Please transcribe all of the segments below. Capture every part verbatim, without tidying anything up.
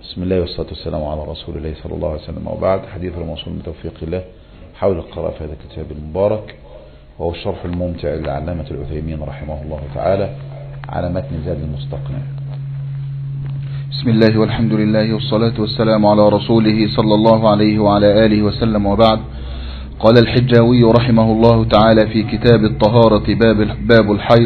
بسم الله والصلاة والسلام على رسول الله صلى الله عليه وسلم، وبعد. حديث الموصول بتوفيق الله حول القراءة في هذا الكتاب المبارك، وهو الشرح الممتع للعلامة العثيمين رحمه الله تعالى على متن زاد المستقنع. بسم الله والحمد لله والصلاة والسلام على رسوله صلى الله عليه وعلى آله وسلم، وبعد. قال الحجاوي رحمه الله تعالى في كتاب الطهارة باب, باب الحيض: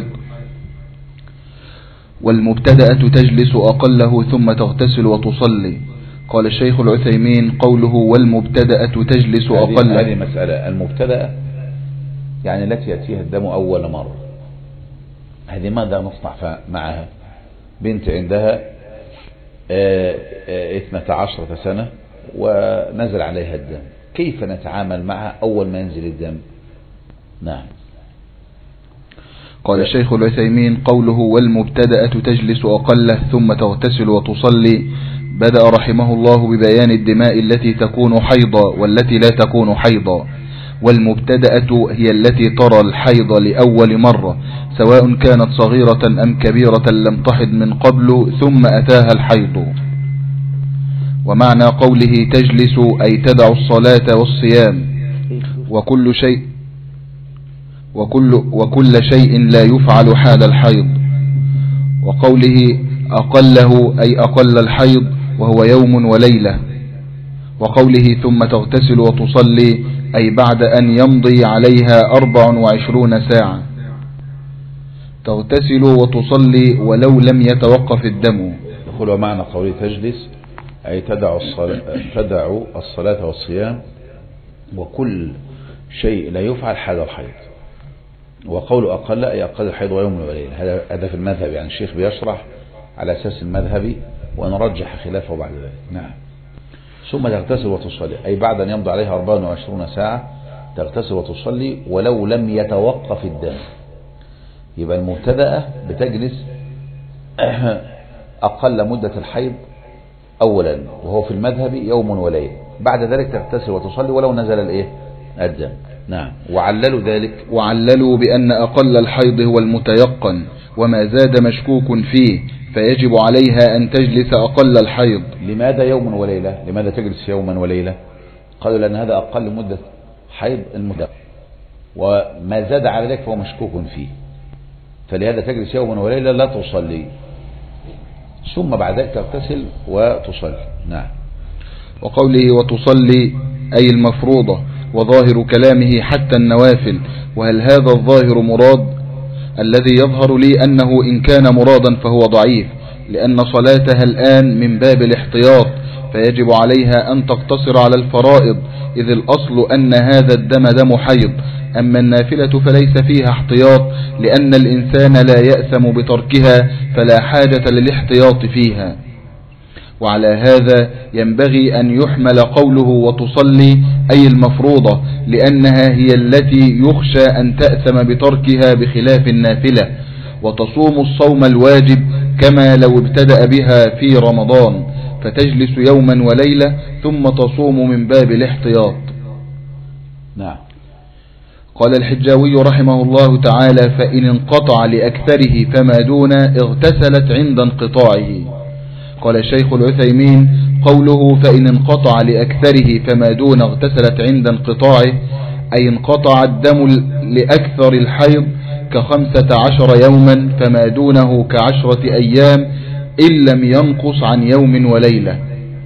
والمبتدأة تجلس أقله ثم تغتسل وتصلي. قال الشيخ العثيمين: قوله والمبتدأة تجلس أقله، هذه مسألة. المبتدأة يعني التي يأتيها الدم أول مرة، هذه ماذا نصنع معها؟ بنت عندها اثنتا عشرة سنة ونزل عليها الدم، كيف نتعامل معها أول ما ينزل الدم؟ نعم. قال الشيخ العثيمين: قوله والمبتدأة تجلس أقله ثم تغتسل وتصلي، بدأ رحمه الله ببيان الدماء التي تكون حيضا والتي لا تكون حيضا. والمبتدأة هي التي ترى الحيض لأول مرة، سواء كانت صغيرة أم كبيرة لم تحض من قبل ثم أتاها الحيض. ومعنى قوله تجلس أي تدع الصلاة والصيام وكل شيء وكل, وكل شيء لا يفعل حال الحيض. وقوله أقله أي أقل الحيض وهو يوم وليلة. وقوله ثم تغتسل وتصلي أي بعد أن يمضي عليها أربع وعشرون ساعة. تغتسل وتصلي ولو لم يتوقف الدم. يقول ومعنى قوله تجلس أي تدع الصلاة, تدع الصلاة والصيام وكل شيء لا يفعل حال الحيض. وقول أقل أي أقل الحيض ويوم وليلة. هذا هذا في المذهب، يعني الشيخ بيشرح على أساس المذهبي ونرجح خلافه بعد ذلك. نعم. ثم تغتسل وتصلي أي بعد أن يمضي عليها أربع وعشرين ساعة تغتسل وتصلي ولو لم يتوقف الدم. يبقى المبتدأة بتجلس أقل مدة الحيض أولا، وهو في المذهب يوم وليلة، بعد ذلك تغتسل وتصلي ولو نزل الإيه؟ الدم. نعم. وعللوا ذلك وعللوا بأن أقل الحيض هو المتيقن، وما زاد مشكوك فيه، فيجب عليها أن تجلس أقل الحيض. لماذا يوم وليلة؟ لماذا تجلس يوما وليلة؟ قالوا لأن هذا أقل مدة حيض المدة، وما زاد على ذلك فهو مشكوك فيه، فلهذا تجلس يوما وليلة لا تصلي، ثم بعد ذلك تغتسل وتصلي. نعم. وقوله وتصلي أي المفروضة، وظاهر كلامه حتى النوافل. وهل هذا الظاهر مراد؟ الذي يظهر لي أنه إن كان مرادا فهو ضعيف، لأن صلاتها الآن من باب الاحتياط، فيجب عليها أن تقتصر على الفرائض، إذ الأصل أن هذا الدم دم حيض. أما النافلة فليس فيها احتياط، لأن الإنسان لا يأثم بتركها، فلا حاجة للاحتياط فيها. وعلى هذا ينبغي أن يحمل قوله وتصلي أي المفروضة، لأنها هي التي يخشى أن تأثم بتركها بخلاف النافلة. وتصوم الصوم الواجب كما لو ابتدأ بها في رمضان، فتجلس يوما وليلة ثم تصوم من باب الاحتياط. نعم. قال الحجاوي رحمه الله تعالى: فإن انقطع لأكثره فما دون اغتسلت عند انقطاعه. قال الشيخ العثيمين: قوله فإن انقطع لأكثره فما دون اغتسلت عند انقطاعه أي انقطع الدم لأكثر الحيض كخمسة عشر يوما، فما دونه كعشرة أيام إن لم ينقص عن يوم وليلة.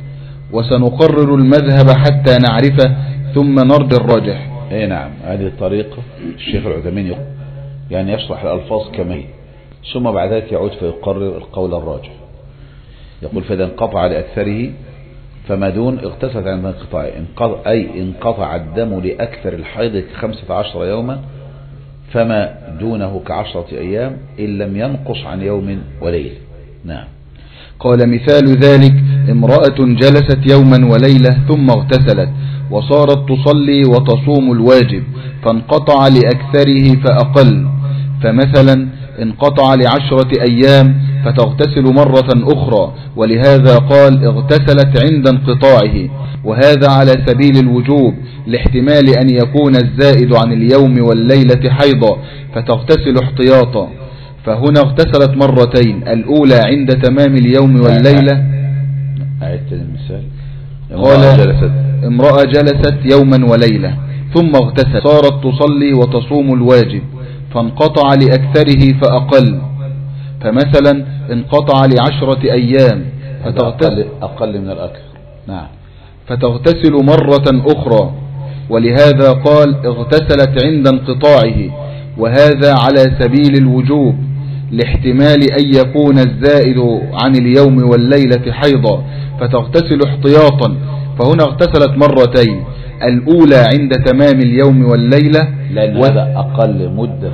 وسنقرر المذهب حتى نعرفه ثم نرد الراجح. اي نعم. هذه الطريقة الشيخ العثيمين يعني يشرح الألفاظ كما هي، ثم بعد ذلك يعود فيقرر القول الراجح. يقول فإذا انقطع لأكثره فما دون اغتسلت عند انقطاعه، أي انقطع الدم لأكثر الحيض خمسة عشر يوما، فما دونه كعشرة أيام إن لم ينقص عن يوم وليلة. نعم. قال مثال ذلك: امرأة جلست يوما وليلة ثم اغتسلت، وصارت تصلي وتصوم الواجب، فانقطع لأكثره فأقل، فمثلا انقطع لعشرة أيام فتغتسل مرة أخرى، ولهذا قال اغتسلت عند انقطاعه، وهذا على سبيل الوجوب، لاحتمال أن يكون الزائد عن اليوم والليلة حيضا فتغتسل احتياطا. فهنا اغتسلت مرتين، الأولى عند تمام اليوم والليلة. تاني المثال. قال جلست امرأة جلست يوما وليلة ثم اغتسلت صارت تصلي وتصوم الواجب فانقطع لأكثره فأقل، فمثلا انقطع لعشرة أيام فتغتسل أقل من الأكثر. نعم. فتغتسل مرة أخرى، ولهذا قال اغتسلت عند انقطاعه، وهذا على سبيل الوجوب لاحتمال أن يكون الزائد عن اليوم والليلة حيضا فتغتسل احتياطا، فهنا اغتسلت مرتين، الأولى عند تمام اليوم والليلة لأن و... هذا أقل مدة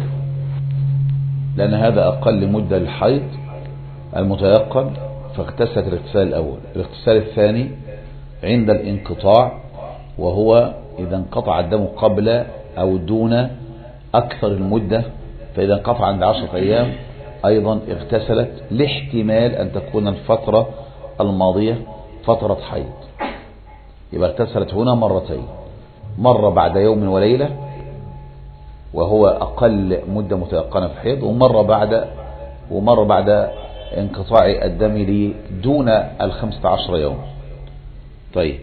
لأن هذا أقل مدة للحيض المتيقن، فاغتسلت الاغتسال الأول. الاغتسال الثاني عند الانقطاع، وهو إذا انقطع الدم قبل أو دون أكثر المدة، فإذا انقطع عند عشرة أيام أيضا اغتسلت لاحتمال أن تكون الفترة الماضية فترة حيض، يبقى اغتسلت هنا مرتين، مرة بعد يوم وليلة وهو أقل مدة متيقنة في الحيض، ومرة بعد ومرة بعد انقطاع الدم لي دون الخمسة عشر يوم. طيب،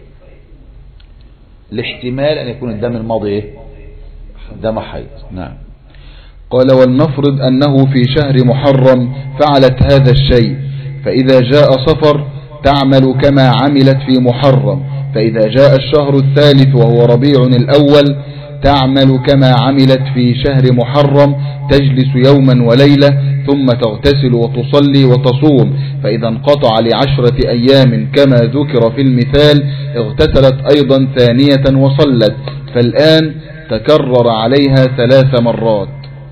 الاحتمال أن يكون الدم الماضي إيه؟ دم حيض. نعم. قال ولنفرض أنه في شهر محرم فعلت هذا الشيء، فإذا جاء صفر تعمل كما عملت في محرم، فإذا جاء الشهر الثالث وهو ربيع الأول تعمل كما عملت في شهر محرم، تجلس يوما وليلة ثم تغتسل وتصلي وتصوم، فإذا انقطع لعشرة أيام كما ذكر في المثال اغتسلت أيضا ثانية وصلت، فالآن تكرر عليها ثلاث مرات.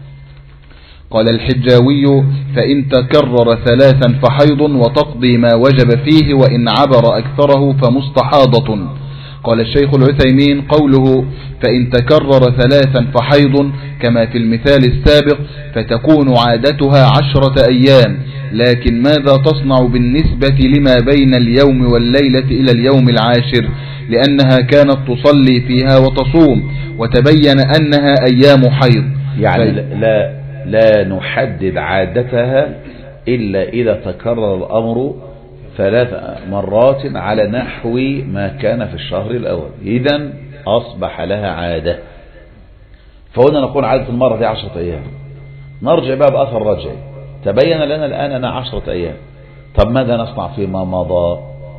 قال الحجاوي فإن تكرر ثلاثا فحيض وتقضي ما وجب فيه، وإن عبر أكثره فمستحاضة. قال الشيخ العثيمين قوله فإن تكرر ثلاثا فحيض كما في المثال السابق فتكون عادتها عشرة أيام، لكن ماذا تصنع بالنسبة لما بين اليوم والليلة إلى اليوم العاشر؟ لأنها كانت تصلي فيها وتصوم وتبين أنها أيام حيض، يعني لا لا نحدد عادتها إلا إذا تكرر الأمر ثلاث مرات على نحو ما كان في الشهر الأول، إذن أصبح لها عادة. فهنا نقول عادة المرة دي عشرة أيام، نرجع بقى بأثر رجعي، تبين لنا الآن أنا عشرة أيام، طب ماذا نصنع فيما مضى؟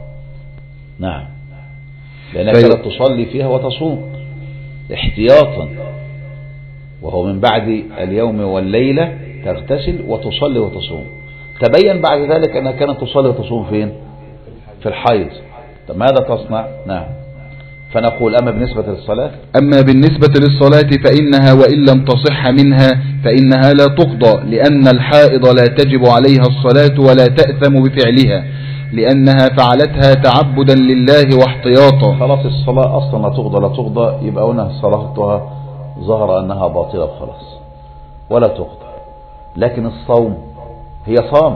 نعم، لأنها كانت تصلي فيها وتصوم احتياطا، وهو من بعد اليوم والليلة تغتسل وتصلي وتصوم، تبين بعد ذلك أنها كانت تصلي وتصوم فين؟ في الحيض. طب ماذا تصنع؟ نعم، فنقول أما بالنسبة للصلاة أما بالنسبة للصلاة فإنها وإن لم تصح منها فإنها لا تقضى، لأن الحائض لا تجب عليها الصلاة ولا تأثم بفعلها، لأنها فعلتها تعبدا لله واحتياطا. خلاص الصلاة أصلا لا تقضى لا تقضى، يبقى هنا صلاتها ظهر أنها باطلة خلاص ولا تقضى. لكن الصوم هي صامت،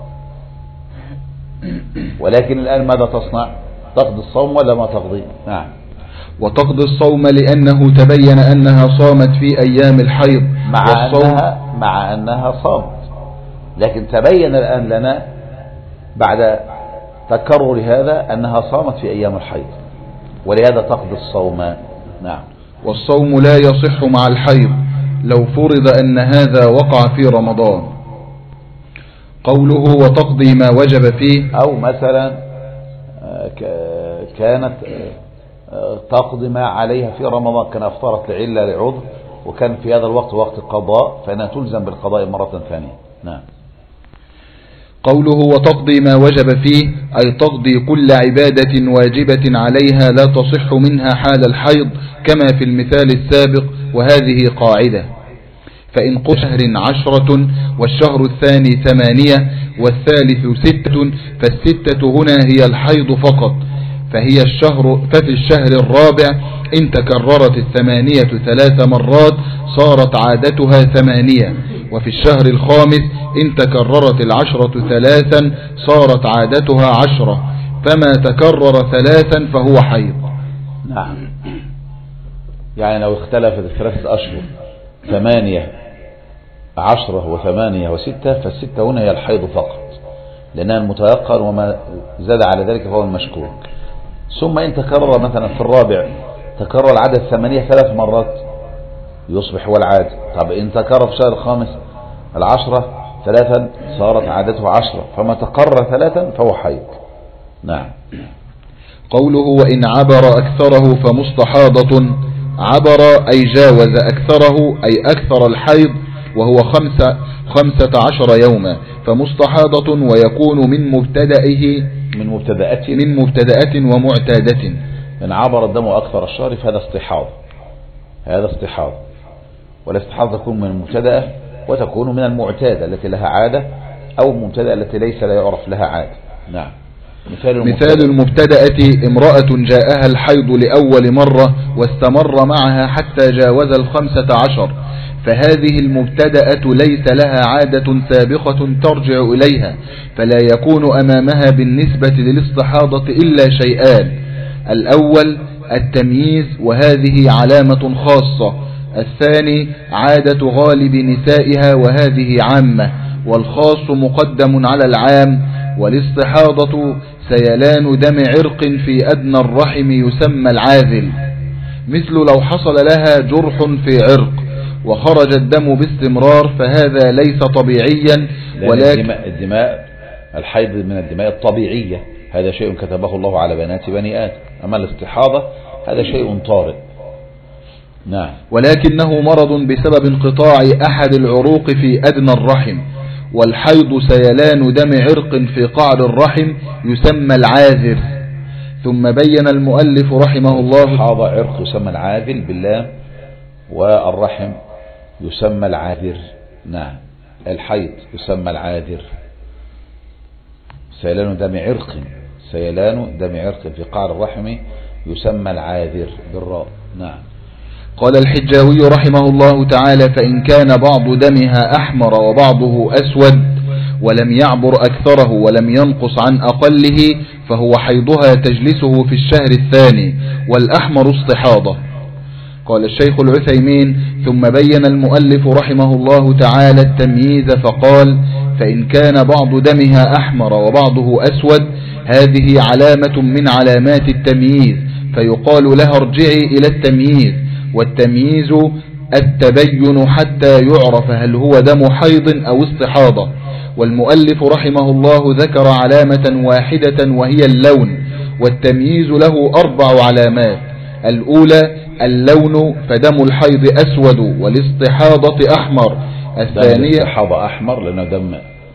ولكن الآن ماذا تصنع؟ تقضي الصوم ولا ما تقضي؟ نعم، وتقضي الصوم لأنه تبين أنها صامت في أيام الحيض، مع أنها, مع أنها صامت، لكن تبين الآن لنا بعد تكرر هذا أنها صامت في أيام الحيض، ولهذا تقضي الصوم. نعم. والصوم لا يصح مع الحيض لو فرض أن هذا وقع في رمضان. قوله وتقضي ما وجب فيه، أو مثلا كانت تقضي ما عليها في رمضان، كان أفطرت لعلة لعذر وكان في هذا الوقت وقت القضاء، فإنها تلزم بالقضاء مرة ثانية. نعم. قوله وتقضي ما وجب فيه أي تقضي كل عبادة واجبة عليها لا تصح منها حال الحيض كما في المثال السابق، وهذه قاعدة. فإن قل شهر عشرة والشهر الثاني ثمانية والثالث ستة، فالستة هنا هي الحيض فقط، فهي الشهر ففي الشهر الرابع إن تكررت الثمانية ثلاث مرات صارت عادتها ثمانية، وفي الشهر الخامس إن تكررت العشرة ثلاثا صارت عادتها عشرة، فما تكرر ثلاثا فهو حيض. نعم، يعني لو اختلفت الثلاثة أشهر ثمانية عشرة وثمانية وستة، فالستة هنا هي الحيض فقط، لأنها المتيقن، وما زاد على ذلك فهو المشكوك. ثم إن تكرر مثلا في الرابع تكرر العدد ثمانية ثلاث مرات يصبح هو العادة. طب إن تكرر في الشهر الخامس العشرة ثلاثا صارت عادته عشرة، فما تكرر ثلاثا فهو حيض. نعم. قوله وإن عبر أكثره فمستحاضة. عبر أي جاوز أكثره أي أكثر الحيض، وهو خمسة, خمسة عشر يوما، فمستحاضة ويكون من مبتدئه من مبتدأة من مبتدأة ومعتادة. إن عبر الدم أكثر الشهر فهذا استحاض، هذا استحاض. والاستحاضة تكون من المبتدأة وتكون من المعتادة التي لها عادة، أو المبتدأة التي ليس لا يعرف لها عادة. نعم. مثال المبتدأ. مثال المبتدأة امرأة جاءها الحيض لأول مرة واستمر معها حتى جاوز الخمسة عشر، فهذه المبتدأة ليس لها عادة سابقة ترجع إليها، فلا يكون أمامها بالنسبة للاستحاضة إلا شيئان: الأول التمييز، وهذه علامة خاصة. الثاني عادة غالب نسائها، وهذه عامة، والخاص مقدم على العام. والاستحاضة سيلان دم عرق في أدنى الرحم يسمى العاذل، مثل لو حصل لها جرح في عرق وخرج الدم باستمرار، فهذا ليس طبيعيا. ولكن الدماء الحيض من الدماء الطبيعية، هذا شيء كتبه الله على بنات بني آدم. أما الاستحاضة هذا شيء طارئ. نعم. ولكنه مرض بسبب انقطاع أحد العروق في أدنى الرحم. والحيض سيلان دم عرق في قعر الرحم يسمى العاذر. ثم بين المؤلف رحمه الله حاض عرق يسمى العاذل باللام، والرحم يسمى العاذر. نعم. الحيض يسمى العاذر. سيلان دم عرق، سيلان دم عرق في قعر الرحم يسمى العاذر بالراء. نعم. قال الحجاوي رحمه الله تعالى: فإن كان بعض دمها أحمر وبعضه أسود ولم يعبر أكثره ولم ينقص عن أقله فهو حيضها تجلسه في الشهر الثاني، والأحمر استحاضة. قال الشيخ العثيمين: ثم بين المؤلف رحمه الله تعالى التمييز فقال: فإن كان بعض دمها أحمر وبعضه أسود هذه علامة من علامات التمييز، فيقال لها ارجعي إلى التمييز. والتمييز التبين حتى يعرف هل هو دم حيض أو استحاضة. والمؤلف رحمه الله ذكر علامة واحدة وهي اللون، والتمييز له أربع علامات: الأولى اللون، فدم الحيض أسود والاستحاضة أحمر. الثانية الاستحاضة أحمر لأنه دم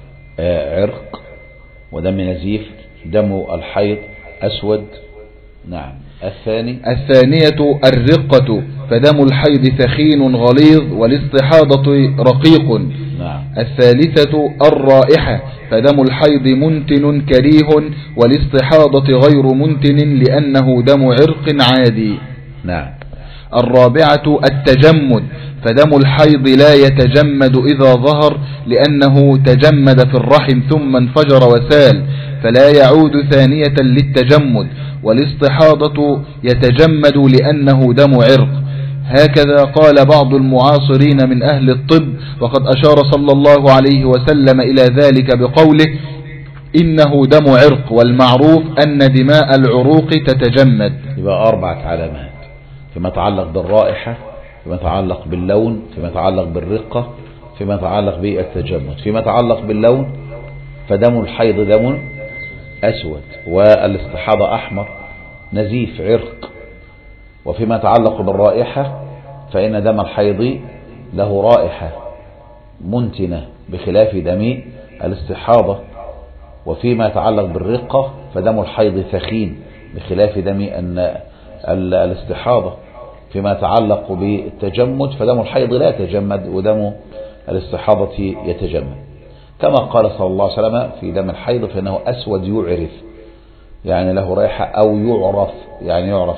عرق ودم نزيف، دم الحيض أسود. نعم. الثاني الثانية الرقة، فدم الحيض ثخين غليظ والاستحاضة رقيق. نعم. الثالثة الرائحة، فدم الحيض منتن كريه والاستحاضة غير منتن لأنه دم عرق عادي. نعم. الرابعة التجمد، فدم الحيض لا يتجمد إذا ظهر لأنه تجمد في الرحم ثم انفجر وسال، فلا يعود ثانية للتجمد. والاستحاضة يتجمد لأنه دم عرق. هكذا قال بعض المعاصرين من أهل الطب، وقد أشار صلى الله عليه وسلم إلى ذلك بقوله: إنه دم عرق، والمعروف أن دماء العروق تتجمد. يبقى أربعة علامات فيما يتعلق بالرائحة، فيما يتعلق باللون، فيما يتعلق بالرقة، فيما يتعلق بالتجمد. فيما يتعلق باللون فدم الحيض دم أسود، والاستحاضة أحمر نزيف عرق. وفيما يتعلق بالرائحة فإن دم الحيض له رائحة منتنة بخلاف دم الاستحاضة. وفيما يتعلق بالرقة فدم الحيض ثخين بخلاف دم الاستحاضة. فيما يتعلق بالتجمد فدم الحيض لا يتجمد ودم الاستحاضة يتجمد، كما قال صلى الله عليه وسلم في دم الحيض فإنه أسود يعرف، يعني له رائحة، أو يعرف يعني يعرف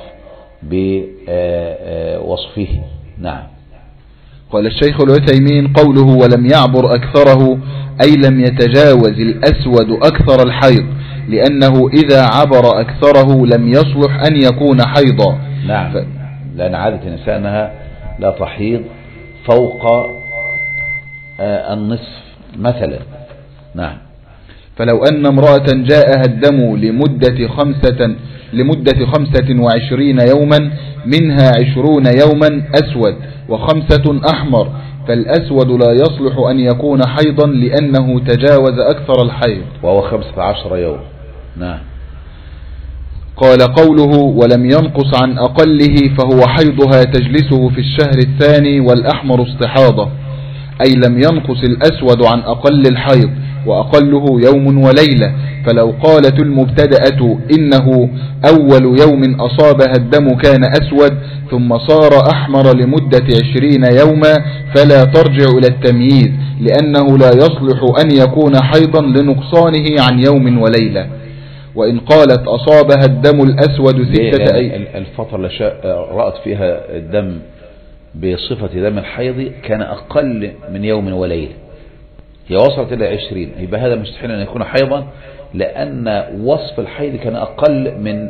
بوصفه. نعم. قال الشيخ العثيمين: قوله ولم يعبر أكثره أي لم يتجاوز الأسود أكثر الحيض، لأنه إذا عبر أكثره لم يصلح أن يكون حيضا. نعم. ف... لأن عادة النساء أنها لا تحيض فوق النصف مثلا. نعم. فلو أن امرأة جاءها الدم لمدة خمسة لمدة خمسة وعشرين يوما منها عشرون يوما أسود وخمسة أحمر، فالأسود لا يصلح أن يكون حيضا لأنه تجاوز أكثر الحيض، وهو خمسة عشر يوم. نعم. قال قوله ولم ينقص عن أقله فهو حيضها تجلسه في الشهر الثاني والأحمر استحاضة، أي لم ينقص الأسود عن أقل الحيض وأقله يوم وليلة. فلو قالت المبتدأة إنه أول يوم أصابها الدم كان أسود ثم صار أحمر لمدة عشرين يوما فلا ترجع إلى التمييز، لأنه لا يصلح أن يكون حيضا لنقصانه عن يوم وليلة. وإن قالت أصابها الدم الأسود ستة أيام، الفترة التي رأت فيها الدم بصفة دم الحيض كان أقل من يوم وليلة، هي وصلت إلى عشرين، يبقى هذا مستحيل أن يكون حيضا، لأن وصف الحيض كان أقل من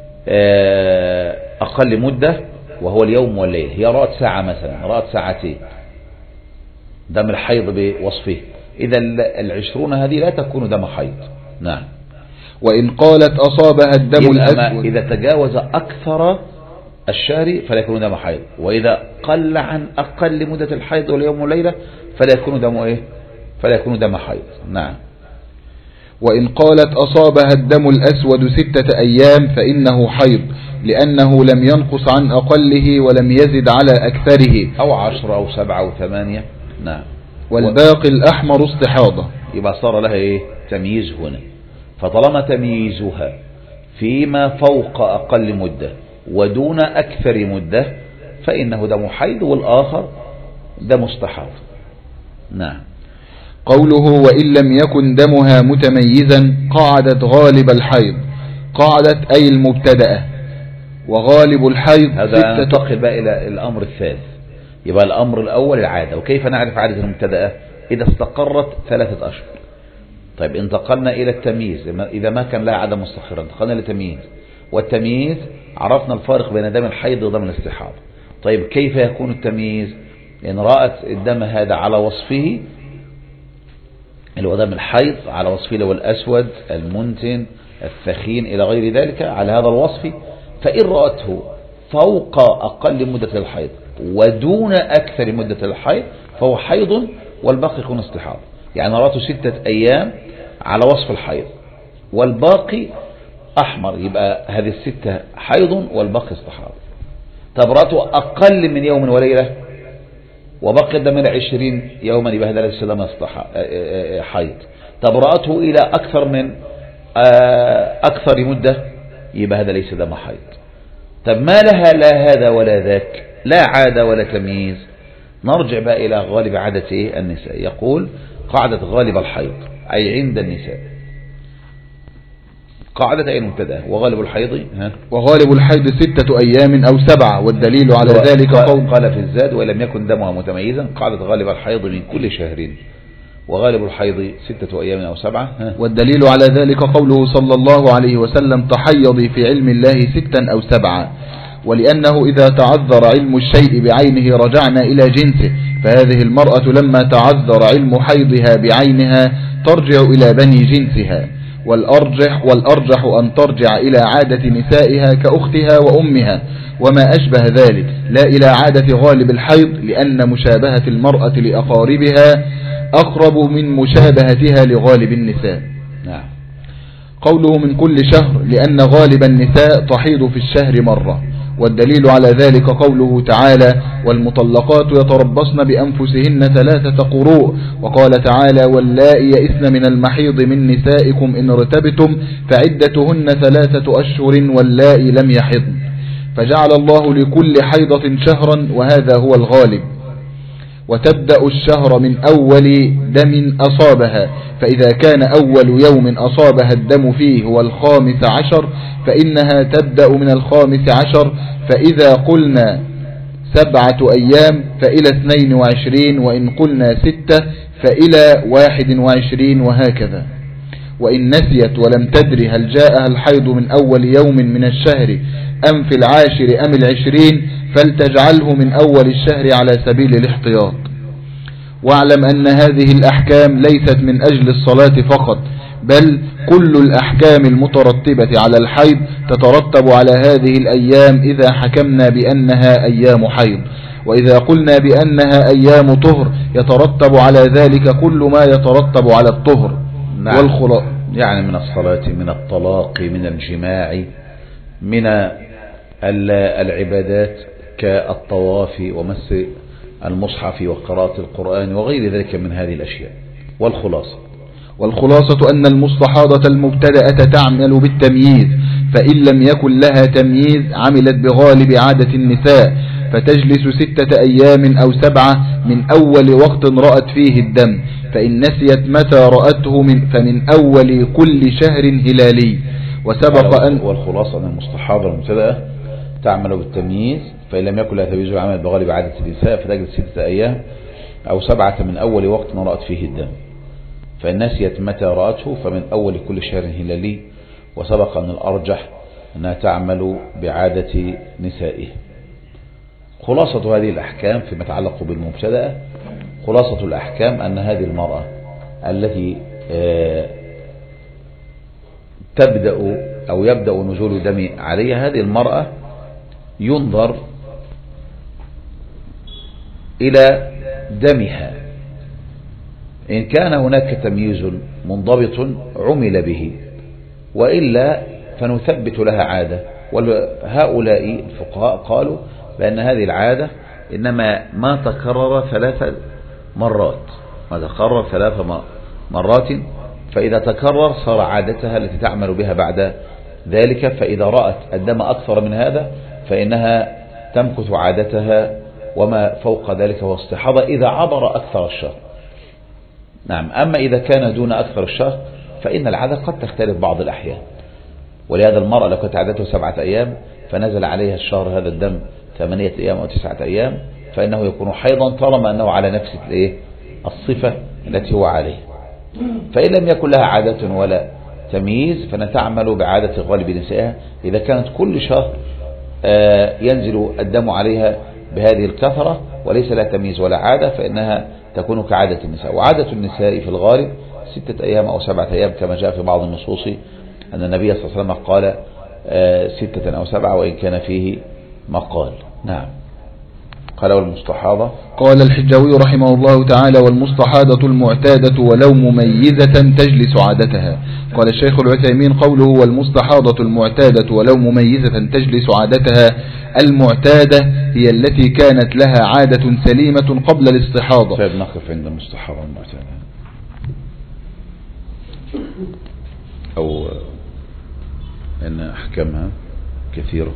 أقل مدة وهو اليوم والليل. هي رأت ساعة مثلا، رأت ساعتين دم الحيض بوصفه، إذا العشرون هذه لا تكون دم حيض. نعم. وإن قالت أصابها الدم الأسود، إذا تجاوز أكثر الشهر فلا يكون دم حيض، وإذا قل عن أقل مدة الحيض واليوم والليلة فلا يكون دم إيه؟ فلا يكون دم حيض. نعم. وإن قالت أصابها الدم الأسود ستة أيام فإنه حيض، لأنه لم ينقص عن أقله ولم يزد على أكثره، أو عشرة أو سبعة أو ثمانية. نعم. والباقي الأحمر استحاضة، يبقى صار لها إيه؟ تمييز هنا. فطالما تمييزها فيما فوق أقل مدة ودون أكثر مدة فإنه دم حيض، والآخر دم استحاضة. نعم. قوله وإن لم يكن دمها متميزا قعدت غالب الحيض، قعدت أي المبتدأة، وغالب الحيض هذا ننتقل بقى إلى الأمر الثالث. يبقى الأمر الأول العادة، وكيف نعرف عادة المبتدأة؟ إذا استقرت ثلاثة أشهر. طيب انتقلنا إلى التمييز، إذا ما كان لها عادة مستقرة انتقلنا للتمييز، والتمييز عرفنا الفارق بين دم الحيض ودم الاستحاضة. طيب كيف يكون التمييز؟ إن رأت الدم هذا على وصفه اللي هو دم الحيض، على وصفه اللي هو الأسود المنتن الثخين إلى غير ذلك على هذا الوصف، فإن رأته فوق أقل مدة الحيض ودون أكثر مدة الحيض فهو حيض، والباقي يكون استحاضة. يعني رأته ستة أيام على وصف الحيض والباقي أحمر، يبقى هذه الستة حيض والباقي استحاضة. طب رأته أقل من يوم وليلة وبقي الدم العشرين يوما، يبقى هذا ليس دم حيض. طب رأته إلى أكثر من أكثر مدة، يبقى هذا ليس دم حيض. طب ما لها لا هذا ولا ذاك، لا عادة ولا تمييز، نرجع بقى إلى غالب عادة النساء. يقول قاعدة غالب الحيض أي عند النساء، قاعدة أي مبتدأ، وغالب الحيض ها وغالب الحيض ستة أيام أو سبعة، والدليل على ذلك قول قال في الزاد ولم يكن دمها متميزا، قاعدة غالب الحيض من كل شهر، وغالب الحيض ستة أيام أو سبعة ها. والدليل على ذلك قوله صلى الله عليه وسلم تحيضي في علم الله ستا أو سبعة، ولأنه إذا تعذر علم الشيء بعينه رجعنا إلى جنسه، فهذه المرأة لما تعذر علم حيضها بعينها ترجع إلى بني جنسها، والأرجح, والأرجح أن ترجع إلى عادة نسائها كأختها وأمها وما أشبه ذلك، لا إلى عادة غالب الحيض، لأن مشابهة المرأة لأقاربها أقرب من مشابهتها لغالب النساء. نعم. قوله من كل شهر لأن غالب النساء تحيض في الشهر مرة، والدليل على ذلك قوله تعالى والمطلقات يتربصن بأنفسهن ثلاثة قروء، وقال تعالى واللائي يئسن من المحيض من نسائكم إن ارتبتم فعدتهن ثلاثة أشهر واللائي لم يحضن، فجعل الله لكل حيضة شهرا وهذا هو الغالب. وتبدأ الشهر من أول دم أصابها، فإذا كان أول يوم أصابها الدم فيه هو الخامس عشر فإنها تبدأ من الخامس عشر، فإذا قلنا سبعة أيام فإلى اثنين وعشرين، وإن قلنا ستة فإلى واحد وعشرين، وهكذا. وإن نسيت ولم تدري هل جاءها الحيض من أول يوم من الشهر أم في العاشر أم العشرين فلتجعله من أول الشهر على سبيل الاحتياط. واعلم أن هذه الأحكام ليست من أجل الصلاة فقط، بل كل الأحكام المترتبة على الحيض تترتب على هذه الأيام إذا حكمنا بأنها أيام حيض، وإذا قلنا بأنها أيام طهر يترتب على ذلك كل ما يترتب على الطهر. نعم. والخلاص يعني من الصلاة، من الطلاق، من الجماع، من العبادات كالطواف ومس المصحف وقراءة القرآن وغير ذلك من هذه الأشياء. والخلاصة والخلاصة أن المستحاضة المبتدأة تعمل بالتمييز، فإن لم يكن لها تمييز عملت بغالب عادة النساء، فتجلس ستة أيام أو سبعة من أول وقت رأت فيه الدم، فإن نسيت متى رأته من فمن أول كل شهر هلالي. وسبق أن والخلاصة أن المستحاضة المبتدأة تعمل بالتمييز، فإن لم يكن لها تمييز عملت بغالب عادة النساء، فتجلس ستة أيام أو سبعة من أول وقت رأت فيه الدم، فإن نسيت متى رأته فمن أول كل شهر هلالي. وسبق أن الأرجح أنها تعمل بعادة نسائه. خلاصة هذه الأحكام فيما يتعلق بالمبتدأة، خلاصة الأحكام أن هذه المرأة التي تبدأ أو يبدأ نزول دم عليها، هذه المرأة ينظر إلى دمها، إن كان هناك تمييز منضبط عمل به، وإلا فنثبت لها عادة. وهؤلاء الفقهاء قالوا بأن هذه العادة إنما ما تكرر ثلاث مرات ما تكرر ثلاث مرات فإذا تكرر صار عادتها التي تعمل بها بعد ذلك، فإذا رأت الدم أكثر من هذا فإنها تمكث عادتها، وما فوق ذلك هو استحاضة إذا عبر أكثر الشهر. نعم. أما إذا كان دون أكثر الشهر فإن العادة قد تختلف بعض الأحيان، ولهذا المرأة لو كانت عادته سبعة أيام فنزل عليها الشهر هذا الدم ثمانية أيام أو تسعة أيام فإنه يكون حيضا طالما أنه على نفس الصفة التي هو عليه. فإن لم يكن لها عادة ولا تمييز فنتعمل بعادة غالب نسائها. إذا كانت كل شهر ينزل الدم عليها بهذه الكثرة وليس لها تمييز ولا عادة فإنها تكون كعادة النساء. وعادة النساء في الغالب ستة أيام أو سبعة أيام كما جاء في بعض النصوص أن النبي صلى الله عليه وسلم قال ستة أو سبعة وإن كان فيه مقال. نعم. قال والمستحاضة، قال الحجاوي رحمه الله تعالى: والمستحاضة المعتادة ولو مميزة تجلس عادتها. قال الشيخ العثيمين: قوله والمستحاضة المعتادة ولو مميزة تجلس عادتها، المعتادة هي التي كانت لها عادة سليمة قبل الاستحاضة. فنقف عند المستحاضة المعتادة أو أن أحكامها كثيرة.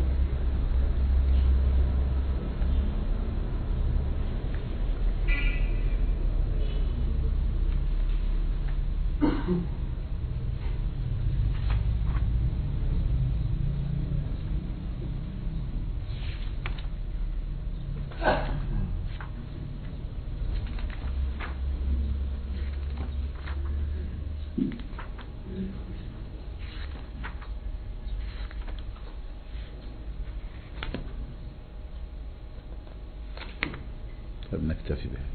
نكتفي به.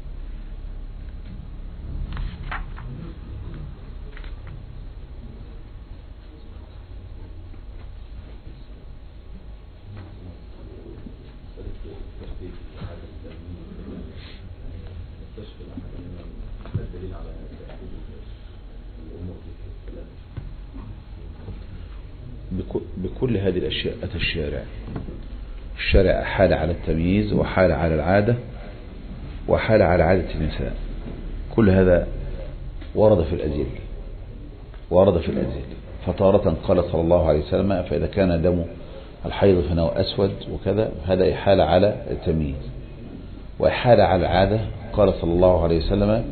بكل هذه الأشياء أتى الشارع الشارع حال على التمييز وحال على العادة وحال على عادة النساء. كل هذا ورد في الأدلة ورد في الأدلة فتارة قال صلى الله عليه وسلم: فإذا كان دم الحيض فإنه أسود وكذا، هذا إحالة على التمييز. وإحالة على العادة قال صلى الله عليه وسلم: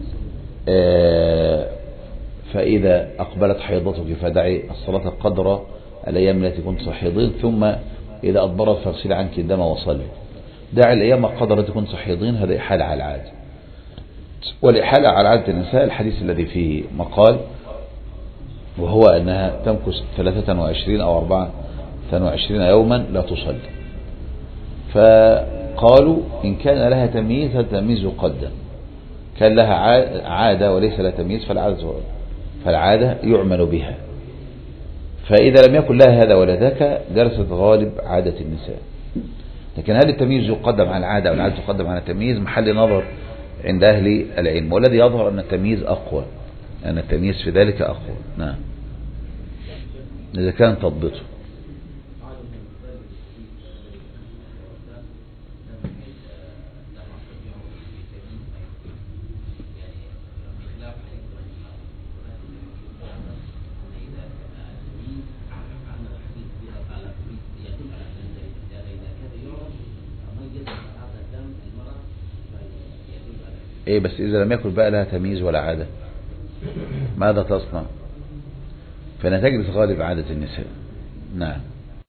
فإذا أقبلت حيضتك فدعي الصلاة قدر الأيام التي كنت صحيضين، ثم إذا أدبرت فاغسلي عنك الدم وصلي. دعي الأيام قدر التي كنت صحيضين، هذا إحالة على العادة. والإحالة على عادة النساء الحديث الذي فيه مقال، وهو أنها تمكث ثلاثة وعشرين أو أربعة وعشرين يوما لا تصلي. فقالوا إن كان لها تمييز فالتمييز يقدم، كان لها عادة وليس لها تمييز فالعادة فالعادة يعمل بها. فإذا لم يكن لها هذا ولا ذاك جلست غالب عادة النساء. لكن هل التمييز يقدم على العادة أو العادة تقدم على التمييز؟ محل نظر عند أهل العلم، والذي يظهر أن التمييز أقوى، أن التمييز في ذلك أقوى. نعم، إذا كان تضبطه. ايه بس اذا لم يكن بقى لها تمييز ولا عادة ماذا تصنع؟ فنتجلس غالب عادة النساء. نعم.